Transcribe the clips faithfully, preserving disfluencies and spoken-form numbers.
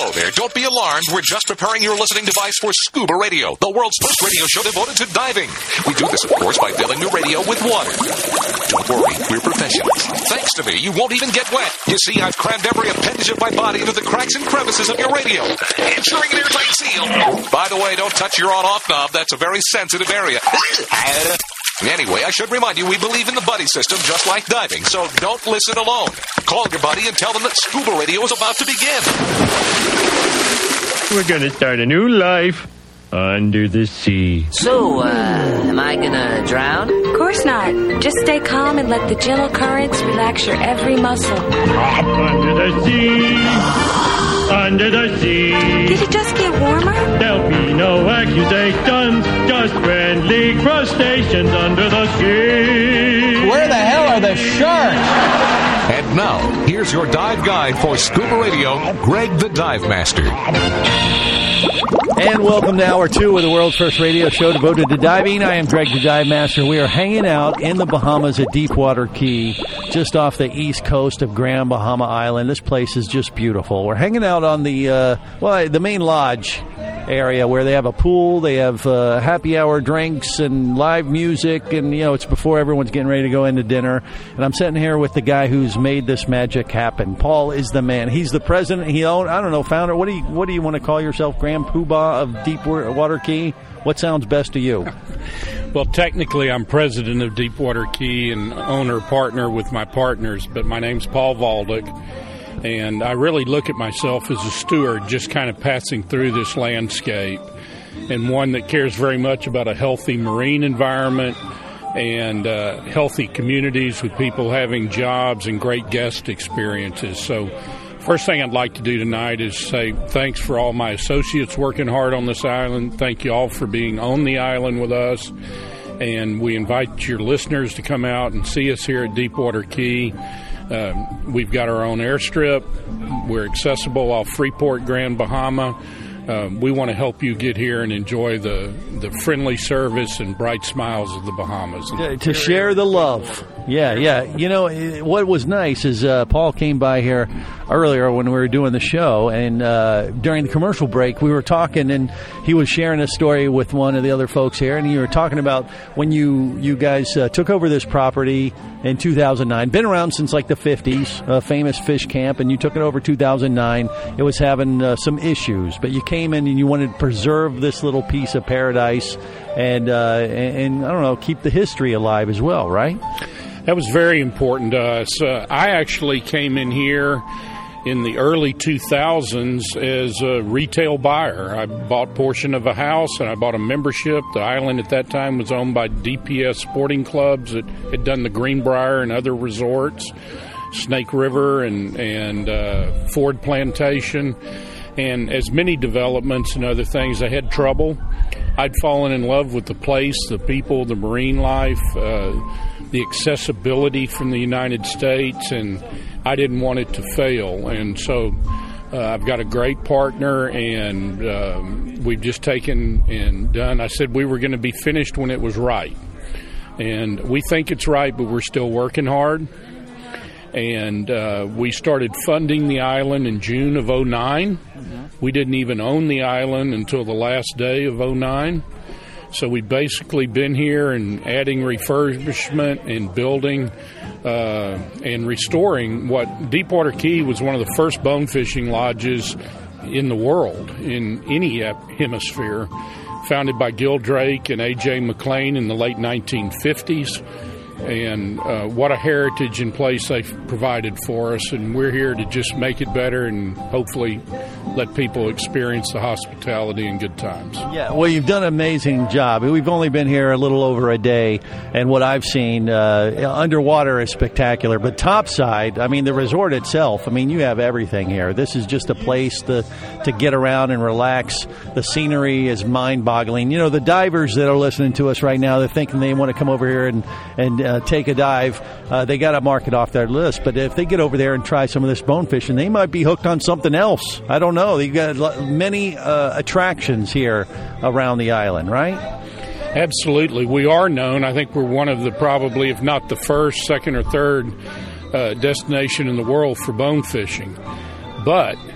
Hello there. Don't be alarmed. We're just preparing your listening device for Scuba Radio, the world's first radio show devoted to diving. We do this, of course, by filling your radio with water. Don't worry, we're professionals. Thanks to me, you won't even get wet. You see, I've crammed every appendage of my body into the cracks and crevices of your radio, ensuring an airtight seal. By the way, don't touch your on-off knob. That's a very sensitive area. Anyway, I should remind you, we believe in the buddy system just like diving, so don't listen alone. Call your buddy and tell them that Scuba Radio is about to begin. We're going to start a new life under the sea. So, uh, am I gonna drown? Of course not. Just stay calm and let the gentle currents relax your every muscle. Under the sea. Under the sea. Did it just get warmer? There'll be no accusations, just friendly crustaceans under the sea. Where the hell are the sharks? And now, here's your dive guide for Scuba Radio, Greg the Dive Master. And welcome to Hour two of the world's first radio show devoted to diving. I am Greg the Dive Master. We are hanging out in the Bahamas at Deepwater Key, just off the east coast of Grand Bahama Island. This place is just beautiful. We're hanging out on the, uh, well, the main lodge area where they have a pool, they have uh, happy hour drinks and live music, and, you know, it's before everyone's getting ready to go into dinner. And I'm sitting here with the guy who's made this magic happen. Paul is the man. He's the president. He owned, I don't know, founder. What do you, what do you want to call yourself? Grand Poobah of Deepwater Key? What sounds best to you? Well, technically, I'm president of Deepwater Key and owner partner with my partners, but my name's Paul Valdick, and I really look at myself as a steward, just kind of passing through this landscape, and one that cares very much about a healthy marine environment and uh, healthy communities with people having jobs and great guest experiences. So first thing I'd like to do tonight is say thanks for all my associates working hard on this island. Thank you all for being on the island with us. And we invite your listeners to come out and see us here at Deepwater Key. Um, we've got our own airstrip. We're accessible off Freeport, Grand Bahama. Um, we want to help you get here and enjoy the, the friendly service and bright smiles of the Bahamas. To, to share the love. Yeah, yeah. You know, what was nice is uh, Paul came by here earlier when we were doing the show, and uh, during the commercial break, we were talking, and he was sharing a story with one of the other folks here, and you were talking about when you, you guys uh, took over this property in two thousand nine. Been around since like the fifties, a famous fish camp, and you took it over two thousand nine. It was having uh, some issues, but you came in and you wanted to preserve this little piece of paradise and, uh, and, and I don't know, keep the history alive as well, right? That was very important to us. Uh, I actually came in here in the early two thousands as a retail buyer. I bought a portion of a house and I bought a membership. The island at that time was owned by D P S Sporting Clubs that had done the Greenbrier and other resorts, Snake River and, and uh, Ford Plantation. And as many developments and other things, I had trouble. I'd fallen in love with the place, the people, the marine life, uh, the accessibility from the United States, and I didn't want it to fail. And so uh, I've got a great partner, and um, we've just taken and done. I said we were going to be finished when it was right. And we think it's right, but we're still working hard. And uh, we started funding the island in June of oh nine. Mm-hmm. We didn't even own the island until the last day of oh nine. So we've basically been here and adding refurbishment and building uh, and restoring what Deepwater Key was one of the first bone fishing lodges in the world, in any hemisphere, founded by Gil Drake and A J McLean in the late nineteen fifties. And uh, what a heritage and place they've provided for us, and we're here to just make it better and hopefully let people experience the hospitality and good times. Yeah, well, you've done an amazing job. We've only been here a little over a day, and what I've seen uh, underwater is spectacular. But topside, I mean, the resort itself, I mean, you have everything here. This is just a place to, to get around and relax. The scenery is mind-boggling. You know, the divers that are listening to us right now, they're thinking they want to come over here and, and uh, take a dive. Uh, they got to mark it off their list. But if they get over there and try some of this bone fishing, they might be hooked on something else. I don't know. You got many uh, attractions here around the island, right? Absolutely. We are known. I think we're one of the probably, if not the first, second or third uh, destination in the world for bone fishing. But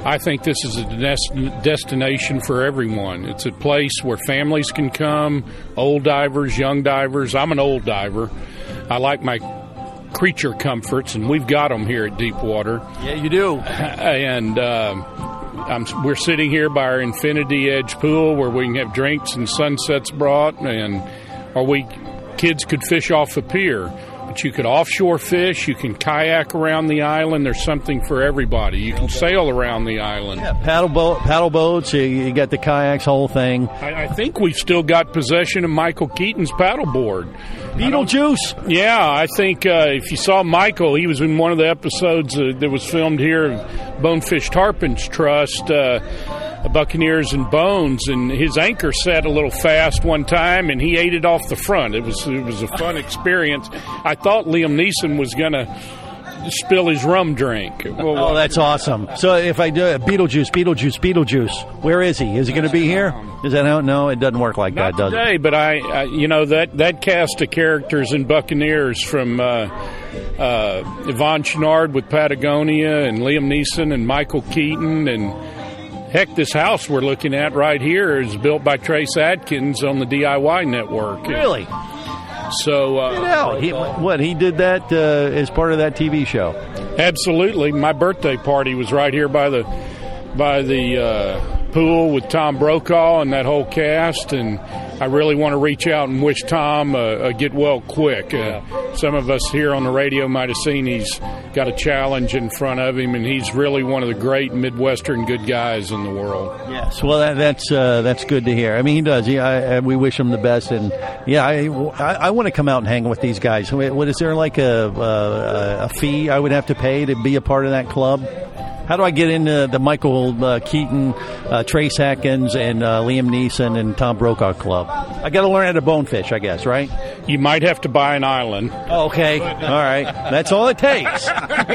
I think this is a des- destination for everyone. It's a place where families can come, old divers, young divers. I'm an old diver. I like my creature comforts, and we've got them here at Deepwater. Yeah, you do. And uh, I'm, we're sitting here by our Infinity Edge pool where we can have drinks and sunsets brought, and or we kids could fish off the pier. But you could offshore fish. You can kayak around the island. There's something for everybody. You can sail around the island. Yeah, paddle boat, paddle boats. You, you got the kayaks, whole thing. I, I think we've still got possession of Michael Keaton's paddleboard. Beetlejuice. Yeah, I think uh, if you saw Michael, he was in one of the episodes uh, that was filmed here of Bonefish Tarpons Trust. Uh, Buccaneers and Bones, and his anchor set a little fast one time, and he ate it off the front. It was it was a fun experience. I thought Liam Neeson was going to spill his rum drink. Well, oh, that's awesome. So if I do it, Beetlejuice, Beetlejuice, Beetlejuice, where is he? Is he going to be here? Is that how? No, it doesn't work like Not that, does today, it? But I, I, you know, that, that cast of characters in Buccaneers from uh, uh, Yvonne Chouinard with Patagonia and Liam Neeson and Michael Keaton and heck, this house we're looking at right here is built by Trace Adkins on the D I Y network. Really? So, uh, Get out. He, what, he did that uh, as part of that T V show? Absolutely. My birthday party was right here by the by the uh, pool with Tom Brokaw and that whole cast, and I really want to reach out and wish Tom uh, a get well quick. Uh, some of us here on the radio might have seen he's got a challenge in front of him, and he's really one of the great Midwestern good guys in the world. Yes, well, that, that's uh, that's good to hear. I mean, he does. He, I, we wish him the best, and yeah, I, I, I want to come out and hang with these guys. What is there like a, a a fee I would have to pay to be a part of that club? How do I get into the Michael uh, Keaton, uh, Trace Atkins, and uh, Liam Neeson and Tom Brokaw Club? I got to learn how to bonefish, I guess, right? You might have to buy an island. Okay, all right. That's all it takes. All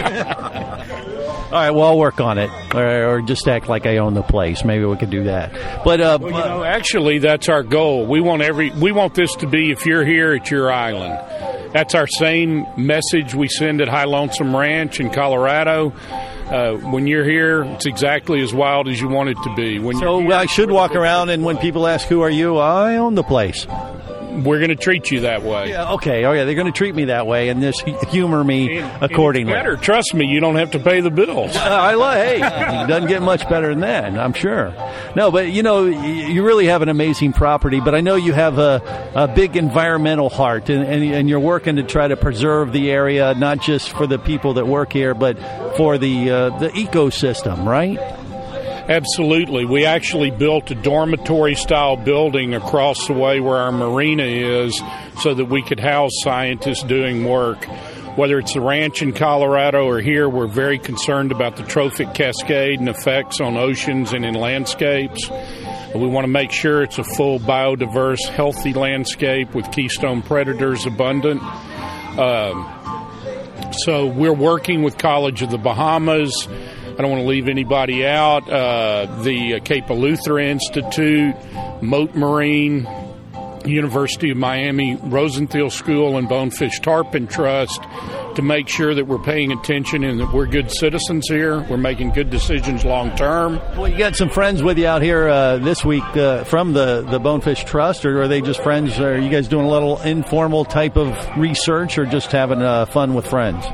right, well, I'll work on it, or, or just act like I own the place. Maybe we could do that. But uh, well, you know, actually, that's our goal. We want every we want this to be, if you're here, it's your island. That's our same message we send at High Lonesome Ranch in Colorado. Uh, when you're here, it's exactly as wild as you want it to be. When so here, I should walk around, and when people ask, who are you, I own the place. We're going to treat you that way. Yeah, okay. Oh, yeah, they're going to treat me that way and just humor me and, accordingly. And it's better. Trust me, you don't have to pay the bills. Uh, I love. Hey, it doesn't get much better than that, I'm sure. No, but, you know, you really have an amazing property, but I know you have a, a big environmental heart, and, and, and you're working to try to preserve the area, not just for the people that work here, but for the uh, the ecosystem, right? Absolutely. We actually built a dormitory-style building across the way where our marina is so that we could house scientists doing work. Whether it's the ranch in Colorado or here, we're very concerned about the trophic cascade and effects on oceans and in landscapes. We want to make sure it's a full biodiverse, healthy landscape with keystone predators abundant. Um, so we're working with College of the Bahamas. I don't want to leave anybody out. Uh, the Cape Eleuthera Institute, Mote Marine, University of Miami, Rosenthal School, and Bonefish Tarpon Trust to make sure that we're paying attention and that we're good citizens here. We're making good decisions long term. Well, you got some friends with you out here uh, this week uh, from the, the Bonefish Trust, or are they just friends? Are you guys doing a little informal type of research, or just having uh, fun with friends?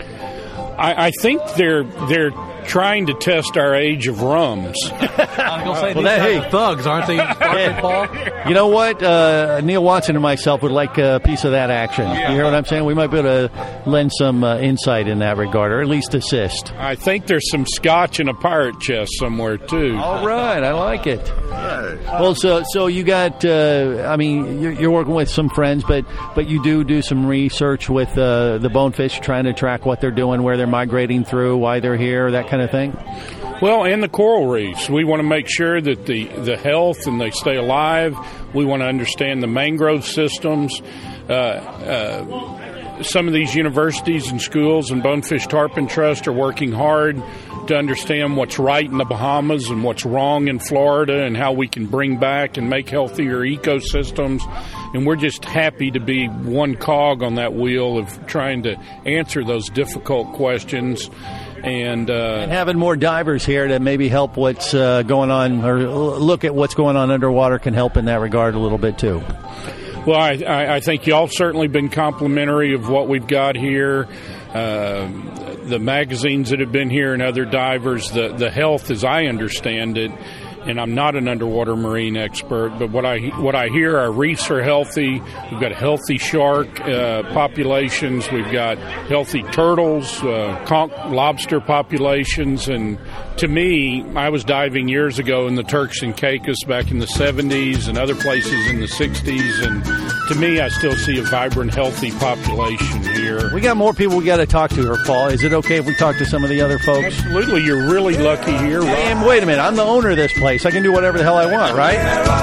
I, I think they're they're trying to test our age of rums. I was going to say, well, these that, guys hey, are thugs, aren't they? Yeah. Paul? You know what? Uh, Neil Watson and myself would like a piece of that action. You hear what I'm saying? We might be able to lend some uh, insight in that regard, or at least assist. I think there's some scotch in a pirate chest somewhere, too. All right. I like it. Well, so so you got, uh, I mean, you're, you're working with some friends, but, but you do do some research with uh, the bonefish, trying to track what they're doing, where they're migrating through, why they're here, that kind of thing? Well, and the coral reefs. We want to make sure that the, the health and they stay alive. We want to understand the mangrove systems. Uh, uh, some of these universities and schools and Bonefish Tarpon Trust are working hard to understand what's right in the Bahamas and what's wrong in Florida and how we can bring back and make healthier ecosystems. And we're just happy to be one cog on that wheel of trying to answer those difficult questions. And, uh, and having more divers here to maybe help what's uh, going on, or look at what's going on underwater, can help in that regard a little bit too. Well, I, I, I think y'all certainly been complimentary of what we've got here. Uh, the magazines that have been here and other divers, the, the health, as I understand it, and I'm not an underwater marine expert, but what I what I hear, our reefs are healthy. We've got healthy shark uh, populations. We've got healthy turtles, uh, conch lobster populations. And to me, I was diving years ago in the Turks and Caicos back in the seventies and other places in the sixties. And to me, I still see a vibrant, healthy population here. We got more people we got to talk to here, Paul. Is it okay if we talk to some of the other folks? Absolutely. You're really lucky here. And wait a minute. I'm the owner of this place. I can do whatever the hell I want, right?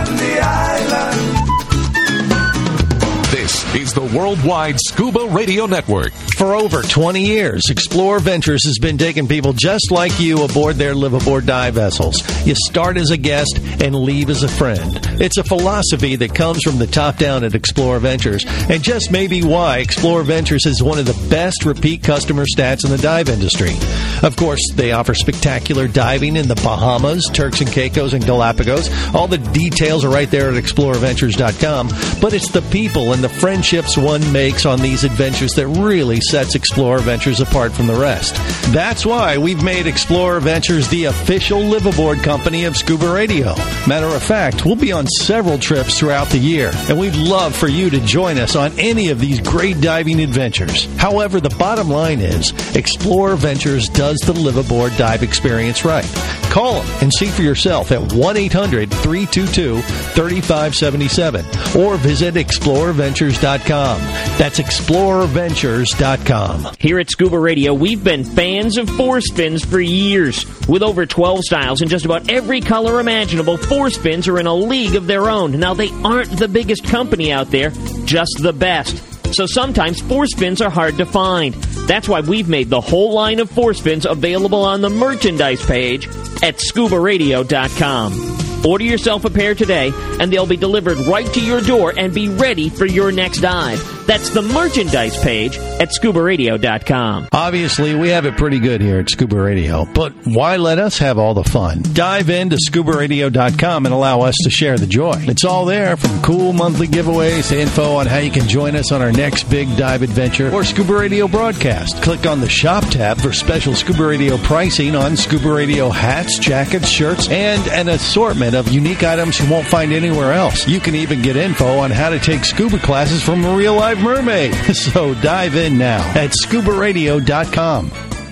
This is the Worldwide Scuba Radio Network. For over twenty years, Explorer Ventures has been taking people just like you aboard their live-aboard dive vessels. You start as a guest and leave as a friend. It's a philosophy that comes from the top down at Explorer Ventures, and just maybe why Explorer Ventures is one of the best repeat customer stats in the dive industry. Of course, they offer spectacular diving in the Bahamas, Turks and Caicos, and Galapagos. All the details are right there at explorer ventures dot com, but it's the people and the friendships one makes on these adventures that really sets Explorer Ventures apart from the rest. That's why we've made Explorer Ventures the official live-aboard company of Scuba Radio. Matter of fact, we'll be on several trips throughout the year, and we'd love for you to join us on any of these great diving adventures. However, the bottom line is, Explorer Ventures does the live-aboard dive experience right. Call them and see for yourself at one eight hundred, three two two, three five seven seven or visit explorer ventures dot com. That's explorer ventures dot com. Here at Scuba Radio, we've been fans of force fins for years. With over twelve styles and just about every color imaginable, force fins are in a league of their own. Now, they aren't the biggest company out there, just the best. So sometimes force fins are hard to find. That's why we've made the whole line of force fins available on the merchandise page at scuba radio dot com. Order yourself a pair today, and they'll be delivered right to your door and be ready for your next dive. That's the merchandise page at scuba radio dot com. Obviously, we have it pretty good here at Scuba Radio, but why let us have all the fun? Dive into scuba radio dot com and allow us to share the joy. It's all there, from cool monthly giveaways to info on how you can join us on our next big dive adventure or Scuba Radio broadcast. Click on the Shop tab for special Scuba Radio pricing on Scuba Radio hats, jackets, shirts, and an assortment of unique items you won't find anywhere else. You can even get info on how to take scuba classes from a real life mermaid. So dive in now at scuba radio dot com.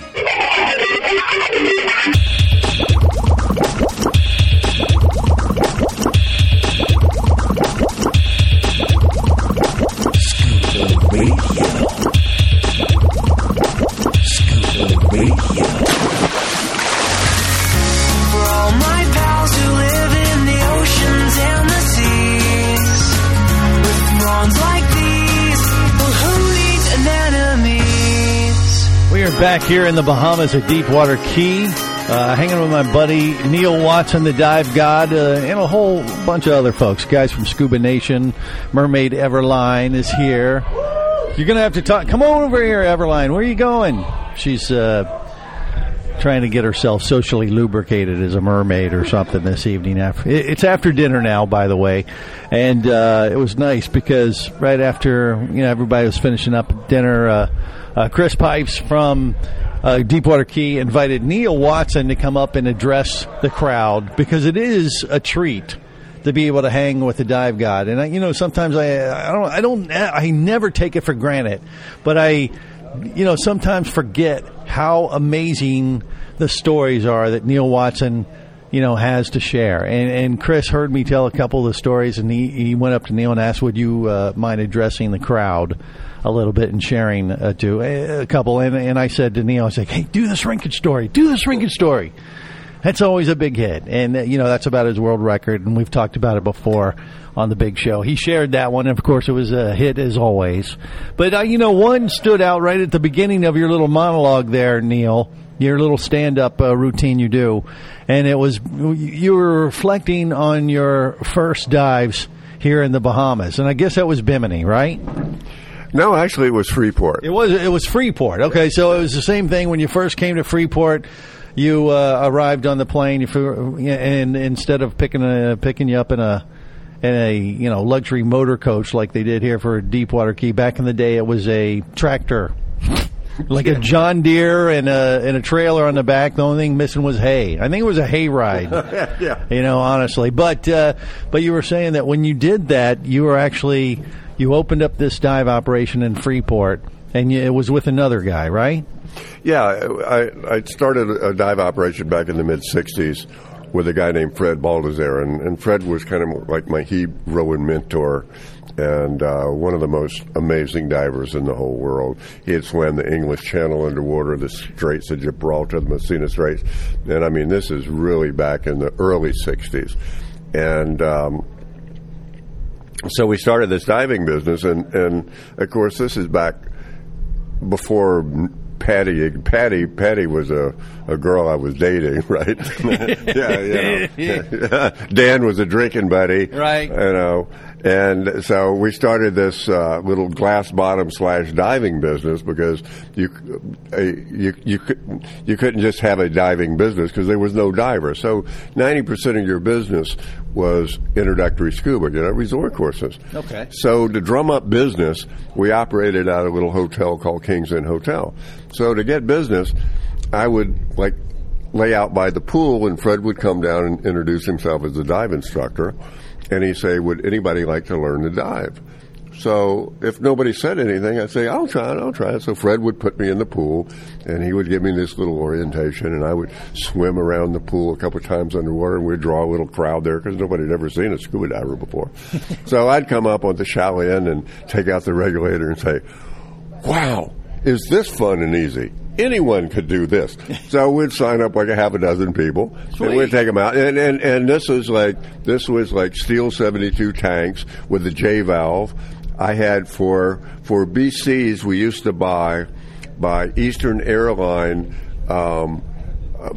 Scuba Radio. Scuba Radio. For all my pals who live in the oceans and the seas, with throngs like we are back here in the Bahamas at Deepwater Key, uh, hanging with my buddy Neil Watson, the Dive God, uh, and a whole bunch of other folks. Guys from Scuba Nation. Mermaid Everline is here. You're going to have to talk. Come on over here, Everline. Where are you going? She's uh, trying to get herself socially lubricated as a mermaid or something this evening. After It's after dinner now, by the way. And uh, it was nice because right after you know everybody was finishing up dinner, uh, Uh, Chris Pipes from uh, Deepwater Key invited Neil Watson to come up and address the crowd because it is a treat to be able to hang with the Dive God. And I, you know, sometimes I, I don't, I don't, I never take it for granted, but I, you know, sometimes forget how amazing the stories are that Neil Watson, you know, has to share. And, and Chris heard me tell a couple of the stories, and he, he went up to Neil and asked, would you uh, mind addressing the crowd a little bit and sharing uh, to a, a couple. And, and I said to Neil, I was like, hey, do the shrinkage story. Do the shrinkage story. That's always a big hit. And, uh, you know, that's about his world record, and we've talked about it before on the big show. He shared that one, and, of course, it was a hit as always. But, uh, you know, one stood out right at the beginning of your little monologue there, Neil, your little stand-up uh, routine you do. And it was you were reflecting on your first dives here in the Bahamas. And I guess that was Bimini, right? No, actually, it was Freeport. It was it was Freeport. Okay, so it was the same thing when you first came to Freeport. You uh, arrived on the plane, you flew, and instead of picking a, picking you up in a in a you know luxury motor coach like they did here for Deepwater Key, back in the day, it was a tractor, like a John Deere and a and a trailer on the back. The only thing missing was hay. I think it was a hay ride. Yeah. You know, honestly, but uh, but you were saying that when you did that, you were actually you opened up this dive operation in Freeport, and you, it was with another guy, right? Yeah, I, I started a dive operation back in the mid-sixties with a guy named Fred Baldassare, and, and Fred was kind of like my hero and mentor, and uh, one of the most amazing divers in the whole world. He had swam the English Channel underwater, the Straits of Gibraltar, the Messina Straits, and I mean, this is really back in the early sixties. And um, so we started this diving business, and, and of course, this is back before Patty. Patty Patty was a, a girl I was dating, right? yeah, you know. Yeah. Dan was a drinking buddy, right? You know, and so we started this uh, little glass bottom slash diving business because you uh, you you could you couldn't just have a diving business because there was no diver. So ninety percent of your business was introductory scuba, you know, resort courses. Okay. So to drum up business, we operated out of a little hotel called King's Inn Hotel. So to get business, I would like lay out by the pool, and Fred would come down and introduce himself as a dive instructor, and he'd say, "Would anybody like to learn to dive?" So if nobody said anything, I'd say, I'll try it, I'll try it. So Fred would put me in the pool, and he would give me this little orientation, and I would swim around the pool a couple of times underwater, and we'd draw a little crowd there because nobody had ever seen a scuba diver before. So I'd come up on the chalet end and take out the regulator and say, wow, is this fun and easy? Anyone could do this. So we'd sign up like a half a dozen people, Sweet. and we'd take them out. And, and, and this was like this was like steel seventy-two tanks with the J valve. I had for for B Cs we used to buy by Eastern Airline um, uh,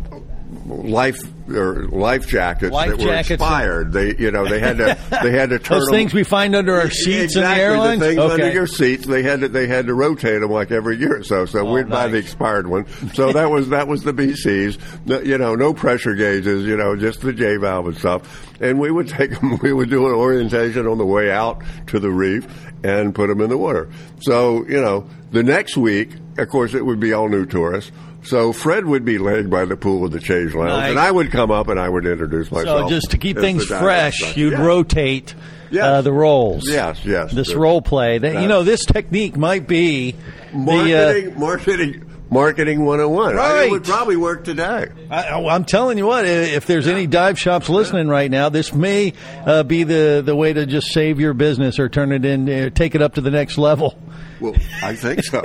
life or life jackets life that were jackets expired. They you know they had to they had to turn those them, things we find under our seats exactly, in the airlines. The things okay. under your seats. They had to they had to rotate them like every year or so. So oh, we'd nice. buy the expired one. So that was that was the B Cs. No, you know, no pressure gauges. You know, just the J valve and stuff. And we would take them. We would do an orientation on the way out to the reef and put them in the water. So you know, the next week, of course, it would be all new tourists. So Fred would be laying by the pool with the change lounge, nice. And I would come up and I would introduce myself. So just to keep things fresh, you'd yeah. rotate yes. uh, the roles. Yes, yes. This the, role play. That, you know, this technique might be marketing, the, uh, marketing. Marketing one oh one. Right. It would probably work today. I, I'm telling you what, if there's any dive shops listening right now, this may uh, be the, the way to just save your business or turn it in, uh, take it up to the next level. Well, I think so.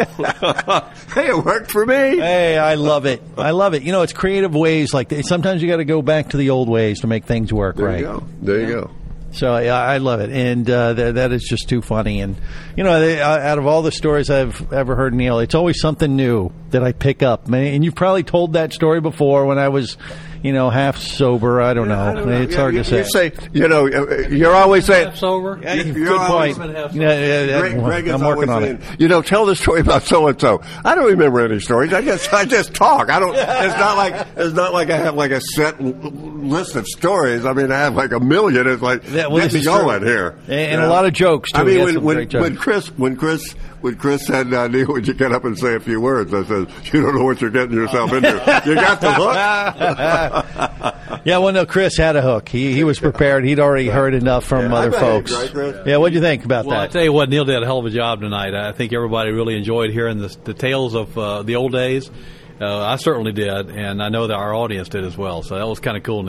Hey, it worked for me. Hey, I love it. I love it. You know, it's creative ways like that. Sometimes you got to go back to the old ways to make things work there right. You go. There you go. So yeah, I love it, and uh, th- that is just too funny. And you know, they, uh, out of all the stories I've ever heard, Neil, it's always something new that I pick up. And you've probably told that story before when I was, you know, half sober. I don't, yeah, know. I don't know. It's yeah, hard you, to say. You say, you know, you're always saying half sober. Yeah, you're good always, point. Yeah, yeah, yeah, Greg, Greg I'm working on saying, it. You know, tell the story about so and so. I don't remember any stories. I just, I just talk. I don't. It's not like it's not like I have like a set list of stories. I mean, I have like a million. It's like yeah, well, get me going true. Here, and, and a lot of jokes too. I mean, when, when, when Chris, when Chris, when Chris said, uh, "Neil, would you get up and say a few words?" I said, "You don't know what you're getting yourself into. You got the hook." Yeah, well, no, Chris had a hook. He he was prepared. He'd already heard enough from yeah, other folks. Right, Chris? Yeah, what do you think about well, that? Well, I tell you what, Neil did a hell of a job tonight. I think everybody really enjoyed hearing the, the tales of uh, the old days. Uh, I certainly did, and I know that our audience did as well. So that was kind of cool, Neil.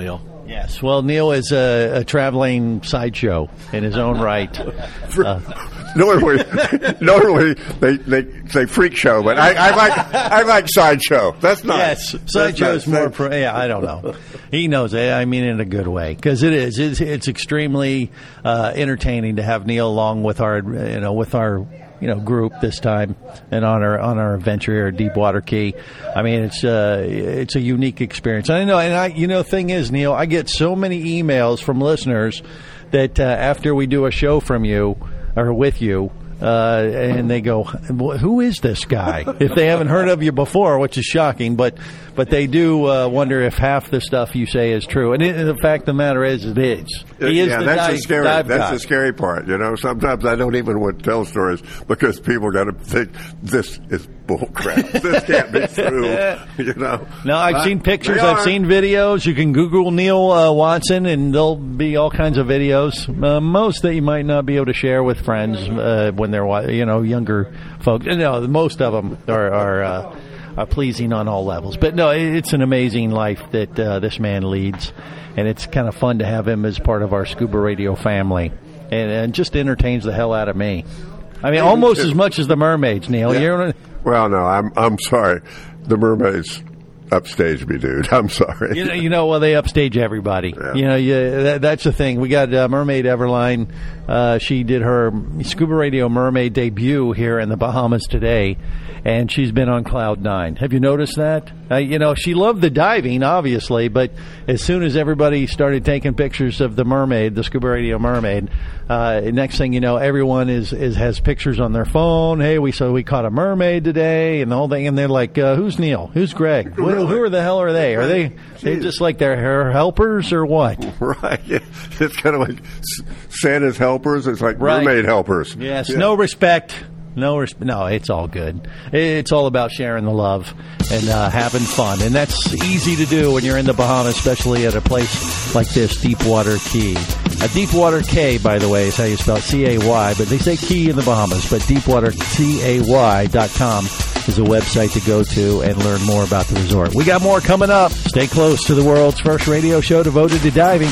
Yes. Well, Neil is a, a traveling sideshow in his own right. Uh, normally, normally they, they say freak show, but I, I like I like sideshow. That's nice. Yes, sideshow is more. Pro, yeah, I don't know. He knows it. I mean, in a good way, because it is. It's, it's extremely uh, entertaining to have Neil along with our, you know, with our. You know, group this time, and on our on our adventure here at Deepwater Key. I mean, it's uh, it's a unique experience. I know, and I, you know, thing is, Neil, I get so many emails from listeners that uh, after we do a show from you or with you, uh, and they go, "Who is this guy?" If they haven't heard of you before, which is shocking, but but they do uh, wonder if half the stuff you say is true. And it, the fact of the matter is, it is. He is yeah, the that's dive, the scary. dive That's guy. the scary part. You know, sometimes I don't even want to tell stories because people got to think this is bull crap. This can't be true. You know. No, I've uh, seen pictures. they I've are. seen videos. You can Google Neil uh, Watson, and there'll be all kinds of videos. Uh, most that you might not be able to share with friends uh, when they're wa- you know younger folks. No, most of them are. are uh, Uh, pleasing on all levels. But no, it's an amazing life that uh, this man leads, and it's kind of fun to have him as part of our Scuba Radio family, and, and just entertains the hell out of me. I mean, almost as much as the mermaids, Neil. Yeah. You're, Well, no, I'm I'm sorry. The mermaids upstage me, dude. I'm sorry. You know, you know, well, they upstage everybody. Yeah. You know, you, that, that's the thing. We got uh, Mermaid Everline. Uh, she did her Scuba Radio Mermaid debut here in the Bahamas today, and she's been on cloud nine. Have you noticed that? Uh, you know, she loved the diving, obviously, but as soon as everybody started taking pictures of the mermaid, the Scuba Radio Mermaid, uh, next thing you know, everyone is, is has pictures on their phone. Hey, we so we caught a mermaid today, and the whole thing. And they're like, uh, "Who's Neil? Who's Greg? Who, who are the hell are they? Are they they just like their her helpers or what?" Right. Yeah. It's kind of like Santa's helpers. It's like Right. mermaid helpers. Yes, Yeah. no respect. No, res- no, it's all good. It's all about sharing the love and uh, having fun, and that's easy to do when you're in the Bahamas, especially at a place like this, Deepwater Key. A Deepwater K, by the way, is how you spell it, C A Y, but they say Key in the Bahamas. But Deepwater C A Y dot com is a website to go to and learn more about the resort. We got more coming up. Stay close to the world's first radio show devoted to diving.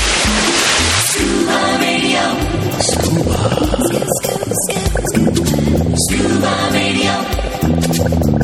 Scuba Radio. Scuba. Scuba Radio.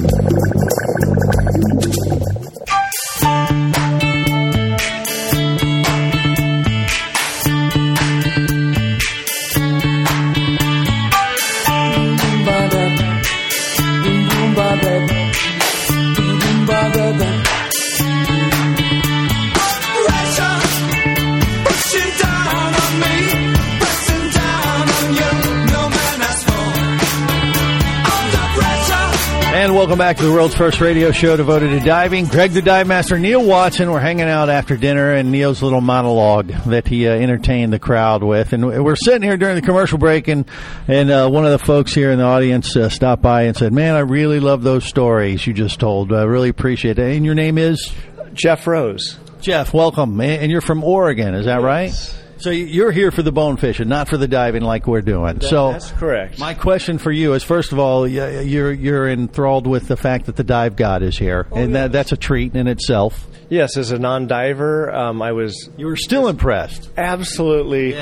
And welcome back to the world's first radio show devoted to diving. Greg the Dive Master, Neil Watson. We're hanging out after dinner, and Neil's little monologue that he uh, entertained the crowd with. And we're sitting here during the commercial break, and, and uh, one of the folks here in the audience uh, stopped by and said, "Man, I really love those stories you just told. I really appreciate it." And your name is? Jeff Rose. Jeff, welcome. And you're from Oregon, is that Yes. right? So you're here for the bone fishing, not for the diving like we're doing. That- so that's correct. My question for you is, first of all, y- you're you're enthralled with the fact that the dive god is here, Oh, and yes. that that's a treat in itself. Yes, as a non-diver, um, I was You were still impressed. absolutely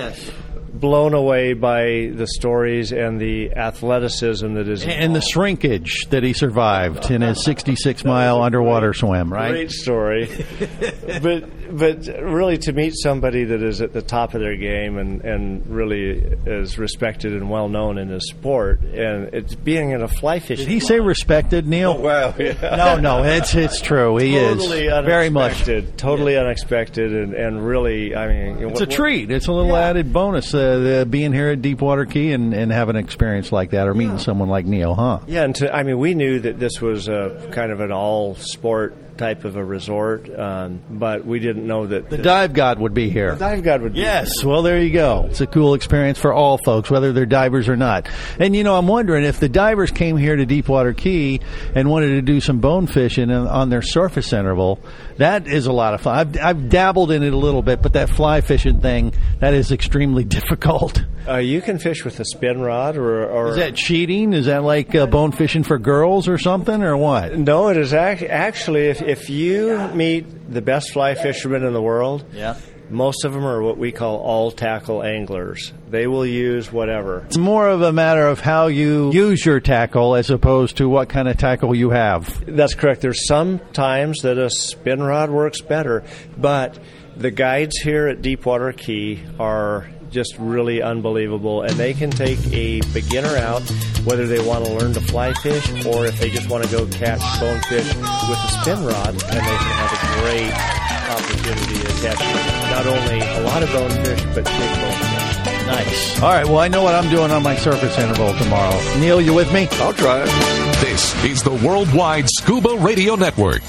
blown away by the stories and the athleticism that is And the shrinkage that he survived in his sixty-six mile underwater swim, right? Great story. but but really to meet somebody that is at the top of their game and, and really is respected and well known in his sport, and it's being in a fly fishing. Did he say respected, Neil? Oh, well, yeah. No, no, it's it's true. He totally is very much. unexpected, totally unexpected, and, and really, I mean, It's a treat. It's a little added bonus uh, the, being here at Deepwater Key and, and having an experience like that, or meeting someone like Neil, huh? Yeah, and to, I mean, we knew that this was a kind of an all sport type of a resort, um, but we didn't know that The dive god would be here. The dive god would be Yes, well, there you go. It's a cool experience for all folks, whether they're divers or not. And, you know, I'm wondering if the divers came here to Deepwater Key and wanted to do some bone fishing on- on their surface interval, that is a lot of fun. I've, I've dabbled in it a little bit, but that fly fishing thing, that is extremely difficult. Uh, you can fish with a spin rod, or, or Is that cheating? Is that like uh, bone fishing for girls or something, or what? no, it is ac- actually if if you meet the best fly fishermen in the world, yeah. most of them are what we call all-tackle anglers. They will use whatever. It's more of a matter of how you use your tackle as opposed to what kind of tackle you have. That's correct. There's some times that a spin rod works better, but the guides here at Deepwater Key are just really unbelievable, and they can take a beginner out, whether they want to learn to fly fish or if they just want to go catch bonefish with a spin rod, and they can have a great opportunity to catch not only a lot of bonefish, but big bonefish. Nice. All right, well, I know what I'm doing on my surface interval tomorrow. Neil, you with me? I'll try it. This is the Worldwide Scuba Radio Network.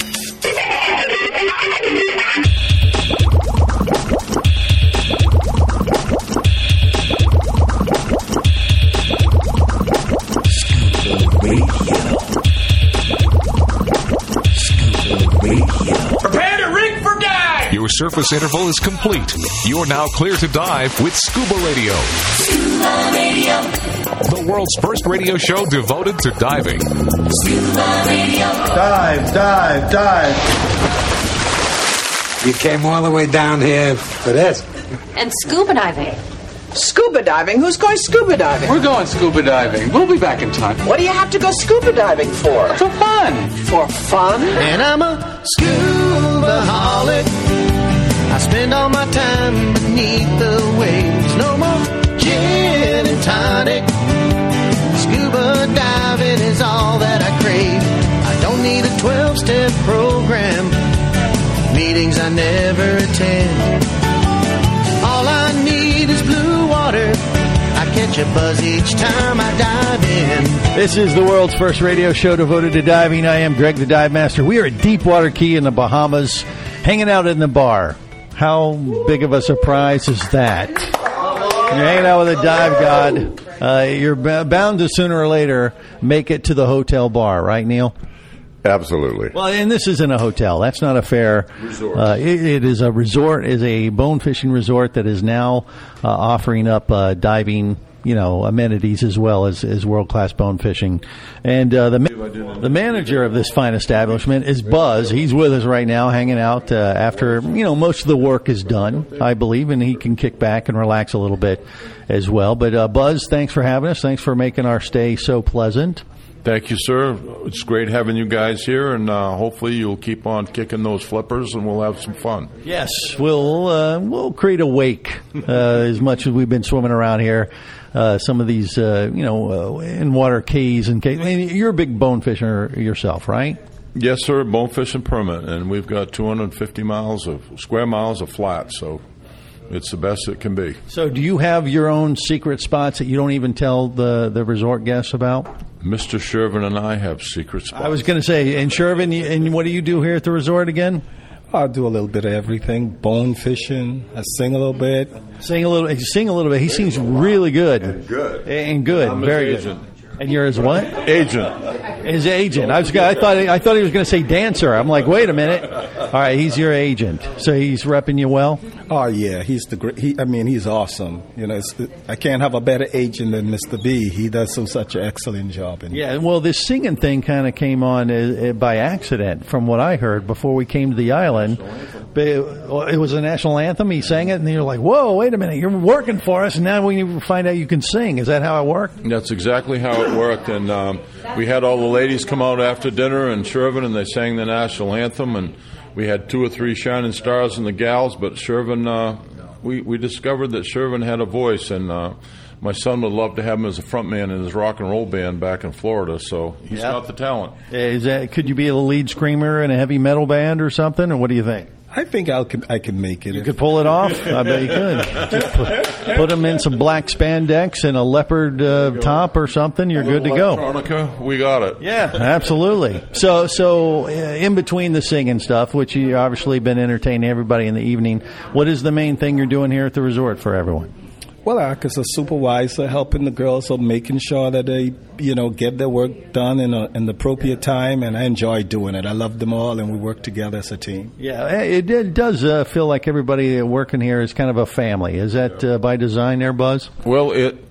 Prepare to rig for dive! Your surface interval is complete. You're now clear to dive with Scuba Radio. Scuba Radio. The world's first radio show devoted to diving. Scuba Radio. Dive, dive, dive. You came all the way down here for this. And scuba diving. Scuba diving? Who's going scuba diving? We're going scuba diving. We'll be back in time. What do you have to go scuba diving for? For fun. For fun? And I'm a scuba-holic. I spend all my time beneath the waves. No more gin and tonic. Scuba diving is all that I crave. I don't need a twelve-step program. Meetings I never attend. All I need is blue water. I catch a buzz each time I dive in. This is the world's first radio show devoted to diving. I am Greg the Dive Master. We are at Deepwater Key in the Bahamas, hanging out in the bar. How big of a surprise is that? You're hanging out with a dive god. Uh, you're b- bound to sooner or later make it to the hotel bar, right, Neil? Absolutely. Well, and this isn't a hotel. That's not a fair resort. Uh, it, it is a resort, is a bone fishing resort that is now uh, offering up uh, diving, you know, amenities as well as, as world class bone fishing. And uh, the the manager of this fine establishment is Buzz. He's with us right now, hanging out uh, after you know most of the work is done, I believe, and he can kick back and relax a little bit as well. But uh, Buzz, thanks for having us. Thanks for making our stay so pleasant. Thank you, sir. It's great having you guys here, and uh, hopefully you'll keep on kicking those flippers, and we'll have some fun. Yes, we'll uh, we'll create a wake uh, as much as we've been swimming around here. Uh, some of these, uh, you know, uh, in water keys and keys. I mean, you're a big bone fisher yourself, right? Yes, sir. Bone fishing permit, and we've got two hundred fifty miles of square miles of flat, so it's the best it can be. So, do you have your own secret spots that you don't even tell the the resort guests about? Mister Shervin and I have secret spots. I was going to say, and Shervin, and what do you do here at the resort again? I do a little bit of everything. Bone fishing. I sing a little bit. Sing a little. Sing a little bit. He sings really good. And good. And good. I'm Very his good. agent. And you're his what? Agent. His agent. I was. I thought. I thought he was going to say dancer. I'm like, wait a minute. All right, he's your agent. So he's repping you well. Oh yeah, he's the great. He, I mean, he's awesome. You know, it's, I can't have a better agent than Mister B. He does so such an excellent job. In yeah. Well, this singing thing kind of came on uh, by accident, from what I heard before we came to the island. But it, it was a national anthem. He sang it, and you're like, whoa, wait a minute, you're working for us, and now we find out you can sing. Is that how it worked? That's exactly how it worked, and um, we had all the ladies come out after dinner in Shervin, and they sang the national anthem, and we had two or three shining stars in the gals, but Shervin, uh, we, we discovered that Shervin had a voice, and uh, my son would love to have him as a front man in his rock and roll band back in Florida, so he's yeah. got the talent. Is that, could you be a lead screamer in a heavy metal band or something, or what do you think? I think I could. I could make it. You could pull it off. I bet you could. Just put, put them in some black spandex and a leopard uh, top or something. You're good to go. Electronica, we got it. Yeah, absolutely. So, so uh, in between the singing stuff, which you obviously been entertaining everybody in the evening, what is the main thing you're doing here at the resort for everyone? Well, I act as a supervisor, helping the girls, so making sure that they, you know, get their work done in, a, in the appropriate time, and I enjoy doing it. I love them all, and we work together as a team. Yeah, it, it does uh, feel like everybody working here is kind of a family. Is that uh, by design there, Buzz? Well, it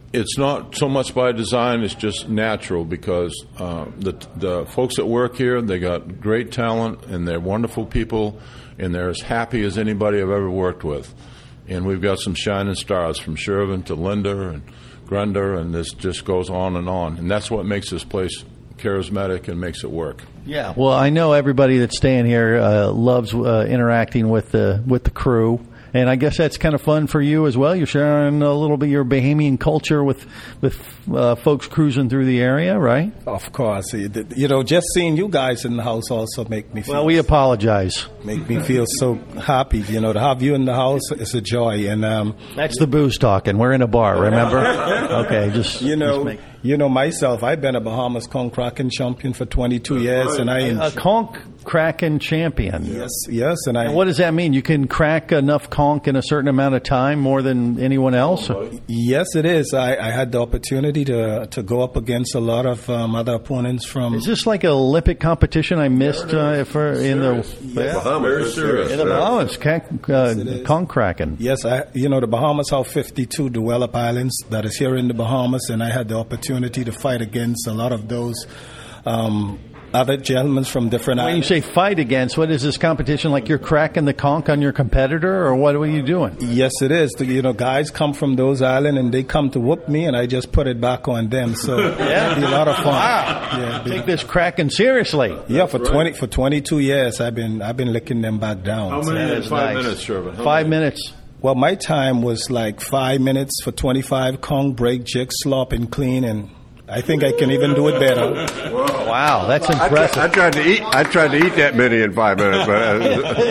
it's not so much by design; it's just natural because uh, the the folks that work here, they got great talent and they're wonderful people, and they're as happy as anybody I've ever worked with. And we've got some shining stars from Shervin to Linda and Grenda, and this just goes on and on. And that's what makes this place charismatic and makes it work. Yeah. Well, I know everybody that's staying here uh, loves uh, interacting with the with the crew. And I guess that's kind of fun for you as well. You're sharing a little bit of your Bahamian culture with with uh, folks cruising through the area, right? Of course. You know, just seeing you guys in the house also make me feel... Well, we apologize. Make me feel so happy. You know, to have you in the house is a joy. And um, That's the booze talking. We're in a bar, remember? Okay, just... You know... just make- You know, myself, I've been a Bahamas Conch Kraken champion for twenty-two years, and I a Conch Kraken champion. Yes, yes, and I. And what does that mean? You can crack enough conch in a certain amount of time, more than anyone else. Yes, it is. I, I had the opportunity to to go up against a lot of um, other opponents from. Is this like an Olympic competition? I missed uh, for in the yeah, Bahamas. In the Bahamas, uh, Conch Kraken. Yes, I. You know, the Bahamas have fifty-two developed islands that is here in the Bahamas, and I had the opportunity. To fight against a lot of those um, other gentlemen from different When islands. you say fight against, what is this competition? Like you're cracking the conch on your competitor, or what are you doing? Yes, it is. The, you know, guys come from those islands and they come to whoop me, and I just put it back on them. So yeah, it'd be a lot of fun. Wow. Yeah, take this cracking seriously. Yeah, for twenty for twenty-two years, I've been I've been licking them back down. How many? That is Five nice. minutes, Shervin. How Five many? minutes. Well, my time was like five minutes for twenty-five conch, break, jig, slop, and clean, and I think I can even do it better. Wow, that's impressive. I, tried, I tried to eat. I tried to eat that many in five minutes, but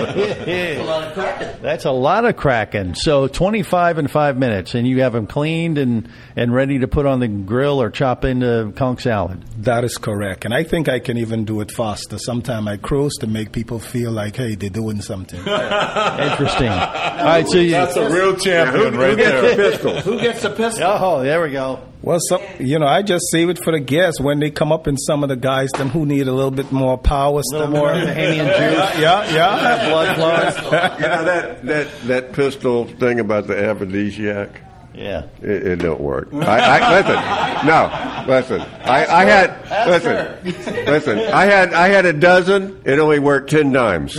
that's a lot of cracking. So twenty-five in five minutes, and you have them cleaned and, and ready to put on the grill or chop into conch salad. That is correct, and I think I can even do it faster. Sometimes I cruise to make people feel like, hey, they're doing something. Interesting. All right, so you, that's a real champion who, right who gets there. the pistol? Who gets the pistol? Oh, there we go. Well, some, you know, I just save it for the guests when they come up, and some of the guys, them who need a little bit more power, a little more Bahamian juice. Yeah, yeah, blood flowing. You know that that that pistol thing about the aphrodisiac. Yeah, it, it don't work. I, I listen. No, listen. I, I had listen. Listen. I had I had a dozen. It only worked ten times.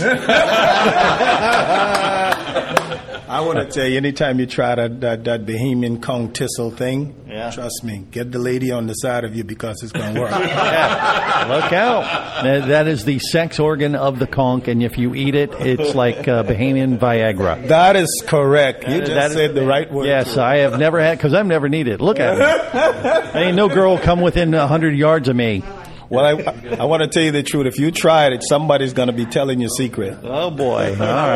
I want to tell you, anytime you try that, that, that Bahamian conch tissel thing, yeah. trust me, get the lady on the side of you because it's going to work. Yeah. Look out. That, that is the sex organ of the conch, and if you eat it, it's like uh, Bahamian Viagra. That is correct. You That- just that- said the right word. Yes, I have never had, because I've never needed it. Look at me. Ain't no girl come within one hundred yards of me. Well, I, I want to tell you the truth. If you tried it, somebody's going to be telling your secret. Oh, boy. All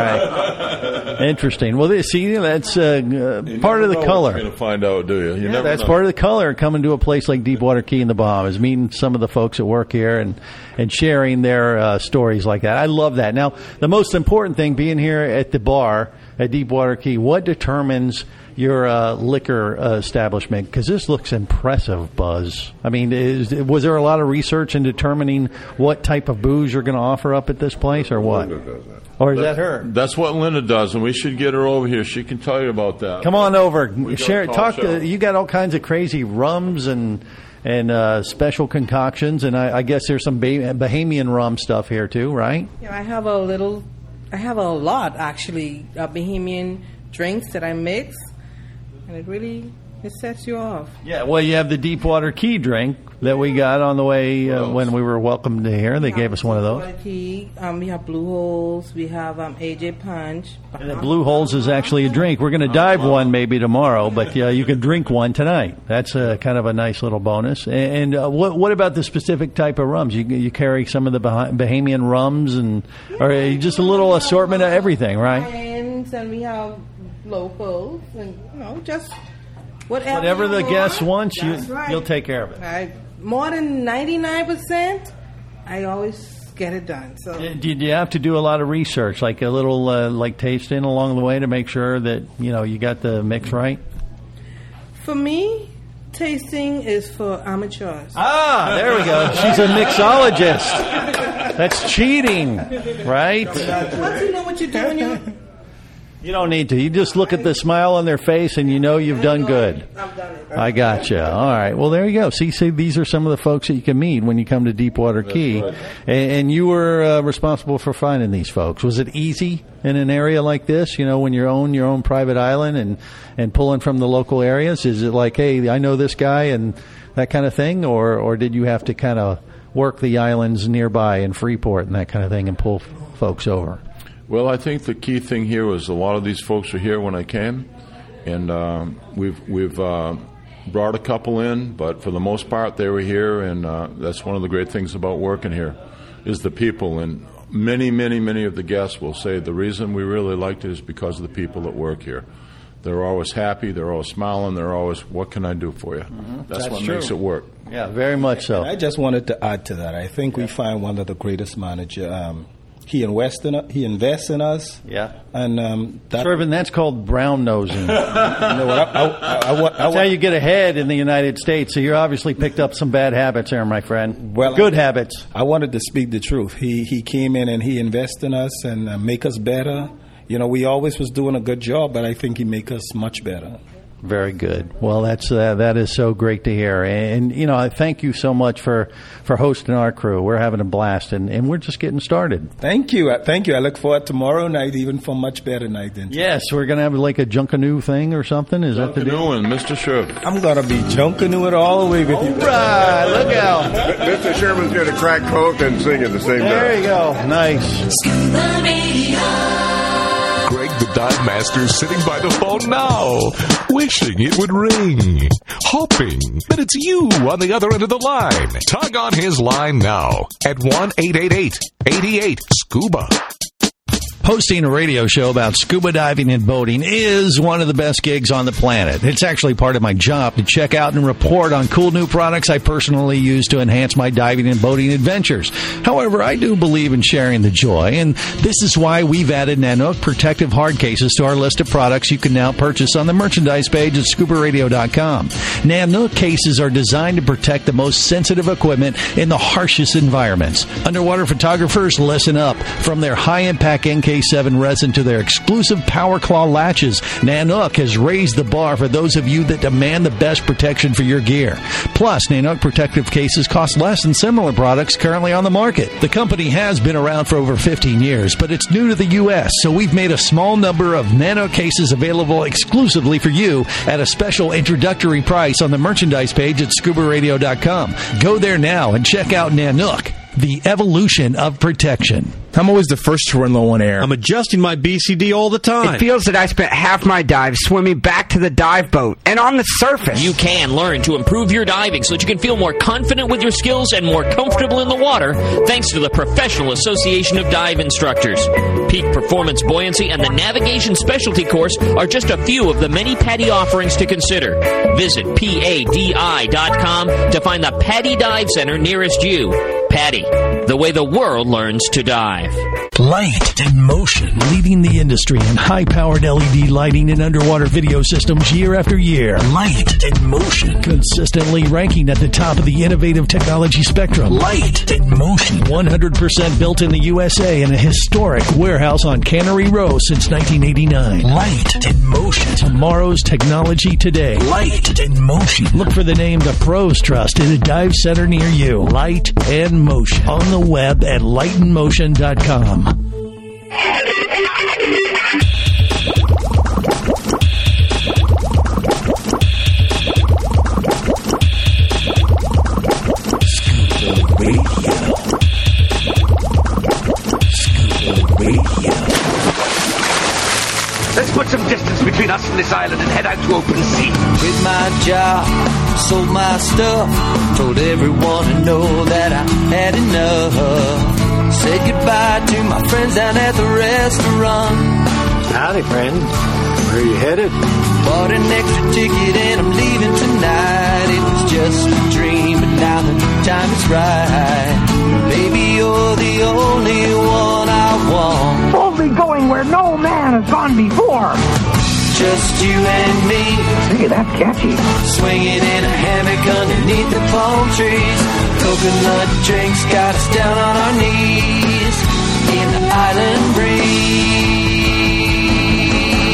right. Interesting. Well, see, that's uh, uh, part of the color. You're going to find out, do you? You Yeah, never that's know. part of the color coming to a place like Deepwater Key in the Bahamas, meeting some of the folks that work here and, and sharing their uh, stories like that. I love that. Now, the most important thing being here at the bar at Deepwater Key, what determines your uh, liquor uh, establishment? Because this looks impressive, Buzz. I mean, is, was there a lot of research in determining what type of booze you're going to offer up at this place, or what? Or is that her? That's what Linda does, and we should get her over here. She can tell you about that. Come on over. We Share. got a Talk. talk show. Uh, you got all kinds of crazy rums and and uh, special concoctions, and I, I guess there's some bah- Bahamian rum stuff here too, right? Yeah, I have a little. I have a lot actually of Bahamian drinks that I mix, and it really it sets you off. Yeah. Well, you have the Deepwater Key drink that we got on the way uh, when we were welcomed to here. They gave us one of those. Key, um, we have Blue Holes. We have um, A J Punch. And the Blue Holes is actually a drink. We're going to dive one maybe tomorrow, but uh, you can drink one tonight. That's a, kind of a nice little bonus. And, and uh, what, what about the specific type of rums? You, you carry some of the bah- Bahamian rums, and or just a little assortment of everything, right? And and we have locals, and you know, just whatever. Whatever the you guest want, wants, you, that's right. you'll take care of it. I, more than ninety-nine percent, I always get it done. So Did you have to do a lot of research, like a little uh, like tasting along the way to make sure that you know you got the mix right? for me, tasting is for amateurs. Ah, there we go. She's a mixologist. That's cheating, right? Once you know what you're doing, you You don't need to. You just look at the smile on their face and you know you've done good. I've done it. I gotcha. All right. Well, there you go. See, see, these are some of the folks that you can meet when you come to Deepwater Key. right. And, and you were uh, responsible for finding these folks. Was it easy in an area like this, you know, when you own your own private island and, and pulling from the local areas? Is it like, hey, I know this guy and that kind of thing? Or, or did you have to kind of work the islands nearby in Freeport and that kind of thing and pull f- folks over? Well, I think the key thing here was a lot of these folks were here when I came, and um, we've we've uh, brought a couple in, but for the most part they were here, and uh, that's one of the great things about working here is the people. And many, many, many of the guests will say the reason we really liked it is because of the people that work here. They're always happy, they're always smiling, they're always, what can I do for you? Mm-hmm. That's, That's what true. makes it work. Yeah, very much so. And I just wanted to add to that. I think we find one of the greatest managers. Um, he invests in us. He invests in us. Yeah. And um, that, Shervin, that's called brown nosing. you know, I, I, I, I, I, That's how you get ahead in the United States. So you obviously picked up some bad habits there, my friend. Well, good I, habits. I wanted to speak the truth. He he came in and he invested in us and uh, make us better. You know, we always was doing a good job, but I think he make us much better. Very good. Well, that's uh, that is so great to hear. And, you know, I thank you so much for, for hosting our crew. We're having a blast, and, and we're just getting started. Thank you. Uh, Thank you. I look forward to tomorrow night, even for much better night than today. Yes, we're going to have like a Junkanoo thing or something. Is that the deal? Junkanoo and Mister Shervin. I'm going to be Junkanoo it all the way with you. All right, look out. Mister Sherman's going to crack coke and sing at the same time. There you go. Nice. Scuba Radio. Greg the Dive Master is sitting by the phone now, wishing it would ring, hoping that it's you on the other end of the line. Tug on his line now at one eight eight eight, eight eight, SCUBA. Hosting a radio show about scuba diving and boating is one of the best gigs on the planet. It's actually part of my job to check out and report on cool new products I personally use to enhance my diving and boating adventures. However, I do believe in sharing the joy, and this is why we've added Nanook protective hard cases to our list of products you can now purchase on the merchandise page at scuba radio dot com. Nanook cases are designed to protect the most sensitive equipment in the harshest environments. Underwater photographers, listen up. From their high-impact N K seven resin to their exclusive Power Claw latches, Nanook has raised the bar for those of you that demand the best protection for your gear. Plus, Nanook protective cases cost less than similar products currently on the market. The company has been around for over fifteen years, but it's new to the U S, so we've made a small number of Nanook cases available exclusively for you at a special introductory price on the merchandise page at scuba radio dot com. Go there now and check out Nanook, the evolution of protection. I'm always the first to run low on air. I'm adjusting my B C D all the time. It feels that I spent half my dive swimming back to the dive boat and on the surface. You can learn to improve your diving so that you can feel more confident with your skills and more comfortable in the water thanks to the Professional Association of Dive Instructors. Peak Performance Buoyancy and the Navigation Specialty Course are just a few of the many PADI offerings to consider. Visit P A D I dot com to find the PADI Dive Center nearest you. PADI, the way the world learns to dive. Light and Motion, leading the industry in high-powered L E D lighting and underwater video systems year after year. Light and Motion, consistently ranking at the top of the innovative technology spectrum. Light and Motion, one hundred percent built in the U S A in a historic warehouse on Cannery Row since nineteen eighty-nine. Light and Motion, tomorrow's technology today. Light and Motion. Look for the name the pros trust in a dive center near you. Light and Motion, on the web at light and motion dot com. Let's put some distance between us and this island and head out to open sea. Quit my job, sold my stuff, told everyone to know that I had enough. Said goodbye to my friends down at the restaurant. Howdy, friend. Where are you headed? Bought an extra ticket and I'm leaving tonight. It was just a dream, but now the time is right. Baby, you're the only one I want. Boldly going where no man has gone before. Just you and me. Hey, that's catchy. Swinging in a hammock underneath the palm trees. Coconut drinks got us down on our knees in the island breeze.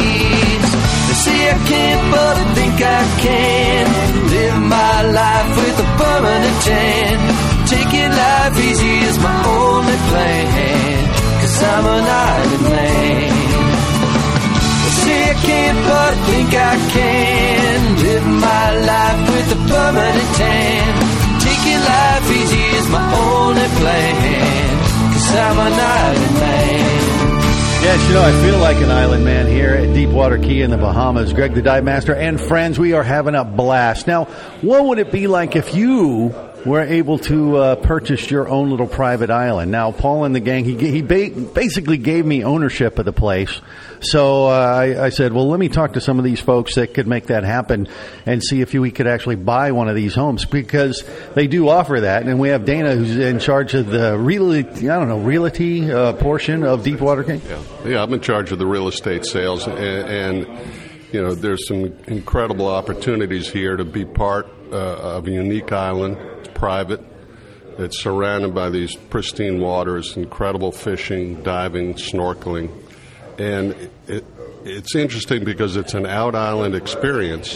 tan. Taking life easy is my only plan, 'cause I'm an island man. They say I can't, but I think I can. Live my life with a permanent tan. Taking life easy is my only plan, 'cause I'm an island man. Yes, you know, I feel like an island man here at Deepwater Key in the Bahamas. Greg the Dive Master and friends, we are having a blast. Now, what would it be like if you were able to uh, purchase your own little private island? Now, Paul and the gang, he, he ba- basically gave me ownership of the place. So uh, I, I said, well, let me talk to some of these folks that could make that happen and see if we could actually buy one of these homes, because they do offer that. And we have Dana, who's in charge of the realty, I don't know, realty uh, portion of Deepwater Key. Yeah. yeah, I'm in charge of the real estate sales, and, and you know, there's some incredible opportunities here to be part uh, of a unique island. It's private. It's surrounded by these pristine waters, incredible fishing, diving, snorkeling. And it, it's interesting because it's an out-island experience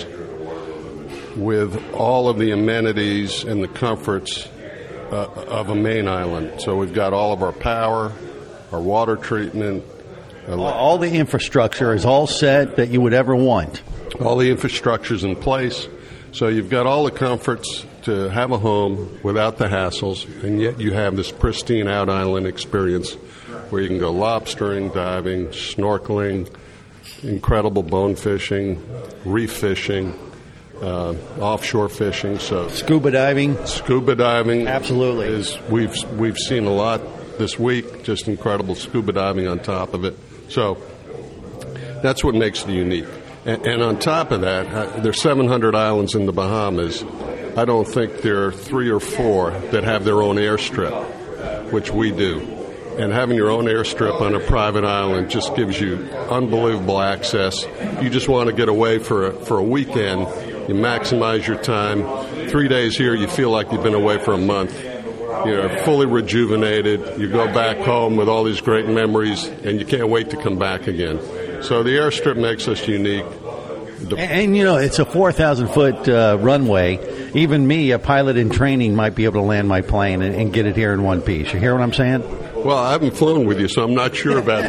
with all of the amenities and the comforts uh, of a main island. So we've got all of our power, our water treatment. All, all the infrastructure is all set that you would ever want. All the infrastructure's in place. So you've got all the comforts to have a home without the hassles, and yet you have this pristine out-island experience where you can go lobstering, diving, snorkeling, incredible bone fishing, reef fishing, uh, offshore fishing. So scuba diving. Scuba diving. Absolutely. Is we've we've seen a lot this week. Just incredible scuba diving on top of it. So that's what makes it unique. And, and on top of that, uh, there's seven hundred islands in the Bahamas. I don't think there are three or four that have their own airstrip, which we do. And having your own airstrip on a private island just gives you unbelievable access. You just want to get away for a, for a weekend. You maximize your time. Three days here, you feel like you've been away for a month. You're fully rejuvenated. You go back home with all these great memories, and you can't wait to come back again. So the airstrip makes us unique. And, and you know, it's a four thousand foot uh, runway. Even me, a pilot in training, might be able to land my plane and, and get it here in one piece. You hear what I'm saying? Well, I haven't flown with you, so I'm not sure about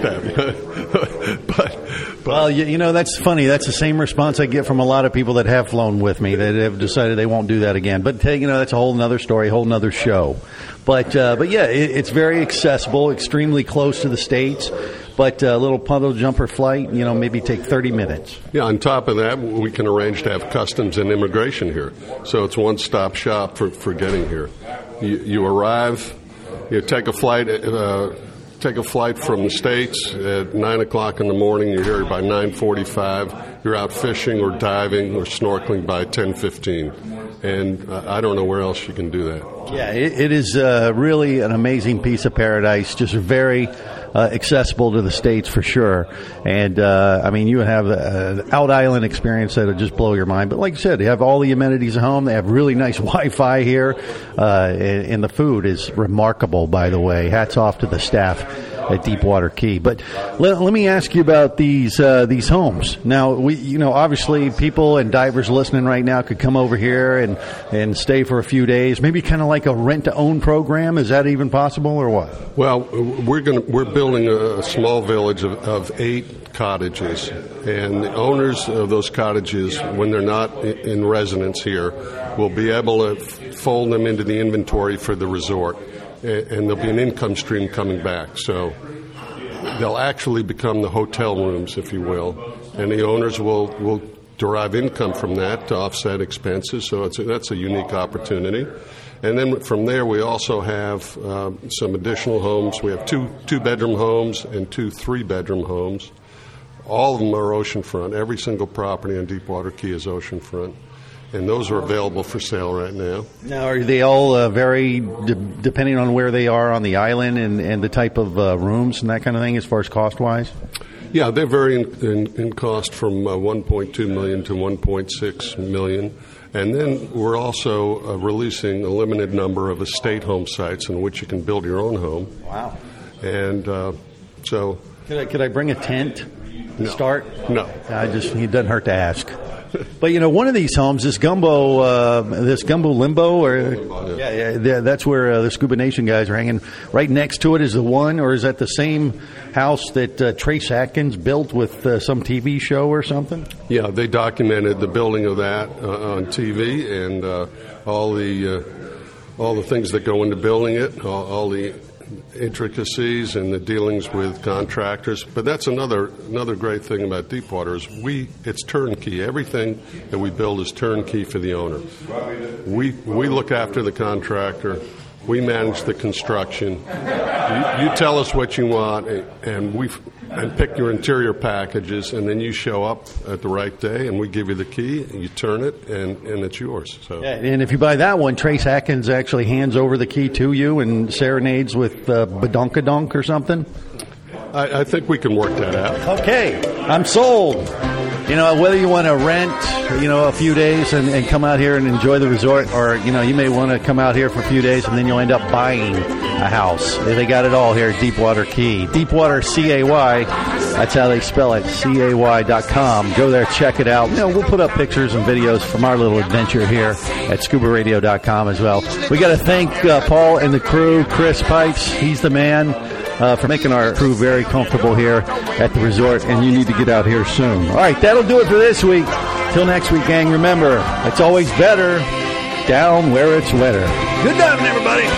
that. but, but well, you, you know, that's funny. That's the same response I get from a lot of people that have flown with me that have decided they won't do that again. But you know, that's a whole other story, a whole other show. But uh, but yeah, it, it's very accessible, extremely close to the States. But a little puddle jumper flight, you know, maybe take thirty minutes. Yeah, on top of that, we can arrange to have customs and immigration here. So it's one-stop shop for, for getting here. You, you arrive, you take a flight, uh, take a flight from the States at nine o'clock in the morning. You're here by nine forty-five. You're out fishing or diving or snorkeling by ten fifteen. And uh, I don't know where else you can do that. So. Yeah, it, it is uh, really an amazing piece of paradise, just very uh, accessible to the States for sure. And, uh, I mean, you have an out-island experience that will just blow your mind. But like you said, they have all the amenities at home. They have really nice Wi-Fi here. Uh, and, and the food is remarkable, by the way. Hats off to the staff at Deepwater Key. But let, let me ask you about these uh, these homes. Now, we you know, obviously people and divers listening right now could come over here and, and stay for a few days, maybe kind of like a rent-to-own program. Is that even possible or what? Well, we're going we're building a small village of, of eight cottages, and the owners of those cottages, when they're not in residence here, will be able to fold them into the inventory for the resort. And there'll be an income stream coming back. So they'll actually become the hotel rooms, if you will, and the owners will, will derive income from that to offset expenses. So it's a, that's a unique opportunity. And then from there, we also have uh, some additional homes. We have two two-bedroom homes and two three-bedroom homes. All of them are oceanfront. Every single property on Deepwater Key is oceanfront. And those are available for sale right now. Now, are they all uh, vary de- depending on where they are on the island and, and the type of uh, rooms and that kind of thing as far as cost-wise? Yeah, they vary in, in, in cost from uh, one point two million dollars to one point six million dollars. And then we're also uh, releasing a limited number of estate home sites in which you can build your own home. Wow. And uh, so... Could I, could I bring a tent? No. start? No. I just it doesn't hurt to ask. But you know, one of these homes, this Gumbo, uh, this Gumbo Limbo, or yeah, yeah, yeah that's where uh, the Scuba Nation guys are hanging. Right next to it is the one, or is that the same house that uh, Trace Atkins built with uh, some T V show or something? Yeah, they documented the building of that uh, on T V and uh, all the uh, all the things that go into building it, all, all the intricacies and the dealings with contractors. But that's another another great thing about Deepwater is we it's turnkey. Everything that we build is turnkey for the owner. We we look after the contractor. We manage the construction. You, you tell us what you want, and, and we and pick your interior packages, and then you show up at the right day, and we give you the key, and you turn it, and, and it's yours. So. Yeah, and if you buy that one, Trace Atkins actually hands over the key to you and serenades with uh, Badonkadonk or something. I, I think we can work that out. Okay, I'm sold. You know, whether you want to rent, you know, a few days and, and come out here and enjoy the resort, or, you know, you may want to come out here for a few days and then you'll end up buying a house. They got it all here at Deepwater Key. Deepwater, C A Y, that's how they spell it, C A Y dot com. Go there, check it out. You know, we'll put up pictures and videos from our little adventure here at scuba radio dot com as well. We got to thank uh, Paul and the crew, Chris Pipes, he's the man. Uh, for making our crew very comfortable here at the resort, and you need to get out here soon. All right, that'll do it for this week. Till next week, gang, remember, it's always better down where it's wetter. Good diving, everybody.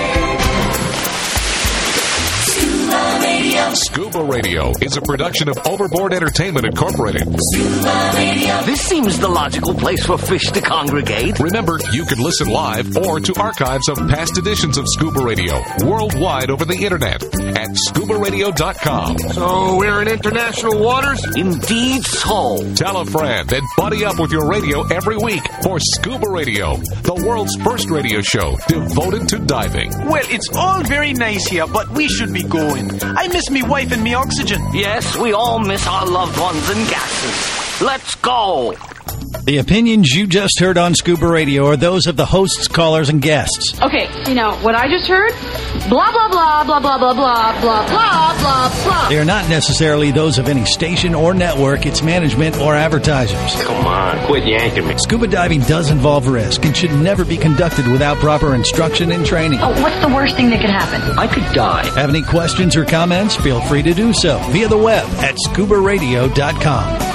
Scuba Radio is a production of Overboard Entertainment Incorporated. This seems the logical place for fish to congregate. Remember, you can listen live or to archives of past editions of Scuba Radio worldwide over the internet at scuba radio dot com. So we're in international waters? Indeed so. Tell a friend and buddy up with your radio every week for Scuba Radio, the world's first radio show devoted to diving. Well, it's all very nice here, but we should be going. I miss me wife and me oxygen. Yes, we all miss our loved ones and gases. Let's go. The opinions you just heard on Scuba Radio are those of the hosts, callers, and guests. Okay, you know, what I just heard? Blah, blah, blah, blah, blah, blah, blah, blah, blah, blah, blah. They are not necessarily those of any station or network, its management, or advertisers. Come on, quit yanking me. Scuba diving does involve risk and should never be conducted without proper instruction and training. Oh, what's the worst thing that could happen? I could die. Have any questions or comments? Feel free to do so via the web at scuba radio dot com.